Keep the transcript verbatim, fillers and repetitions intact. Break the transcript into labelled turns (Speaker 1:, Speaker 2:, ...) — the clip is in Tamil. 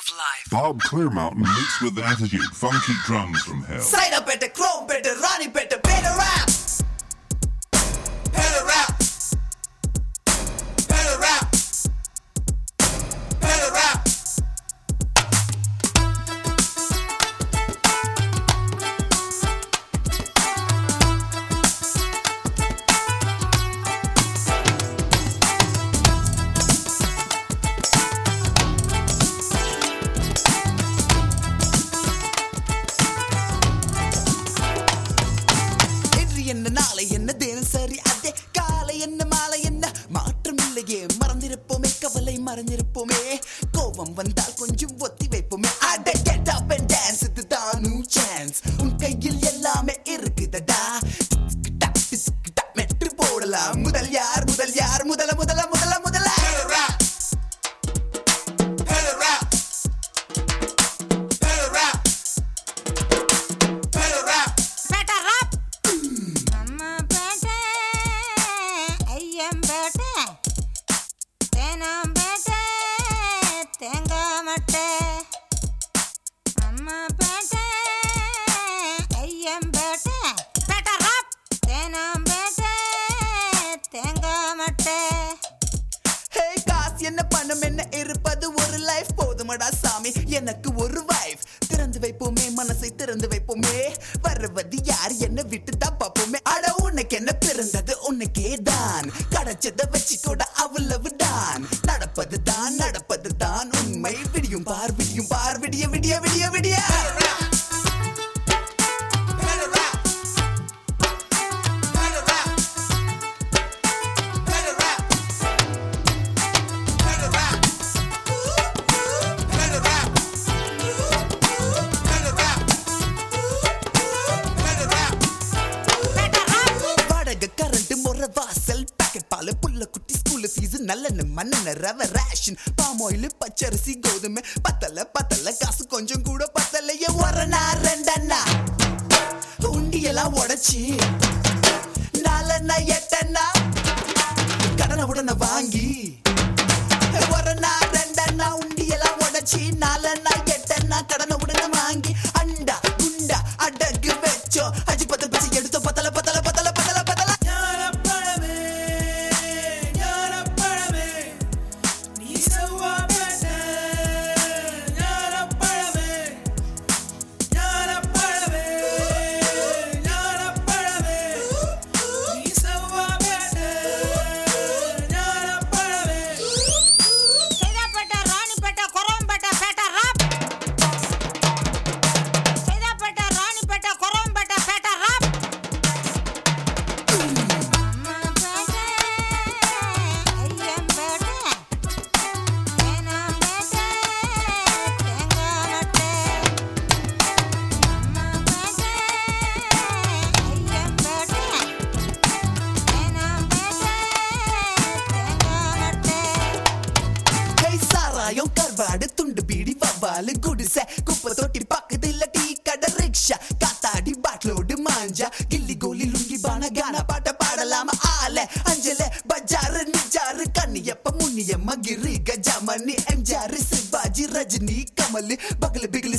Speaker 1: of life.
Speaker 2: Bob Clearmountain mixed with attitude, funky drums from hell.
Speaker 3: Side up better, chrome better, Ronnie better, better rap. Better rap. Better rap. Better rap. என்ன நாளை என்ன தினம் சரி அதே காலை என்ன மாலை என்ன மாற்றம் இல்லையே மறந்திருப்போமே கவலை மறந்திருப்போமே கோபம் வந்தால் கொஞ்சம் ஒத்தி வைப்போமே அட get up and dance இதுதான் new chance உன் கையில் எல்லாமே இருக்குதடா மெட்டு போடலாம் முதல் யார் முதல் யார் முதல முதல முதல முதல என்ன பணம் என்ன இருப்பது ஒரு லைஃப் போதுமடா சாமி எனக்கு ஒரு வைஃப் திறந்து வைப்போமே மனசை திறந்து வைப்போமே வருவது யார் என்ன விட்டு தான் பார்ப்போமே அட உனக்கு என்ன பிறந்தது உனக்கே தான் கிடைச்சதை வச்சு கூட அவ்வளவு தான் நடப்பது தான் நடப்பது தான் உண்மை விடியும் பார் விடியும் பார் விடிய விடிய விடிய விடிய புள்ள குட்டி ஸ்கூல் ஃபீஸ் நல்லெண்ண மண்ணெண்ண ரவ ரேஷன் பாமாயில் பச்சரிசி கோதுமை பத்தல பத்தல காசு கொஞ்சம் கூட பத்தலையே ஒரணா ரெண்டண்ணா உண்டியெல்லாம் உடைச்சி நாலண்ணா எட்டண்ணா கடனை உடனே வாங்கி ஒரணா ரெண்டண்ணா உண்டியெல்லாம் உடைச்சி நாலண்ணா எட்டண்ணா கடனை உடனே வாங்கி அண்டா குண்டா அடகு வச்சோ அஜி பத்தல் பச்சு எடுத்தோ பத்தல பத்தல பத்தல பத்தல பத்தல கர்வாடு துண்டு பீடி வவ்வாலு குடிசை குப்பை தொட்டி பக்கத்துல டீ கடை ரிக்ஷா காத்தாடி பாட்லோடு மாஞ்சா கில்லி கோலி லுங்கி பான கான பாட்ட பாடலாம ஆல அஞ்சல பஜாரு நிஜாரு கண்ணியப்ப முன்னியம்ம கிரி கஜாமணி எம்ஜாரு சிவாஜி ரஜினி கமல் பகல பிகல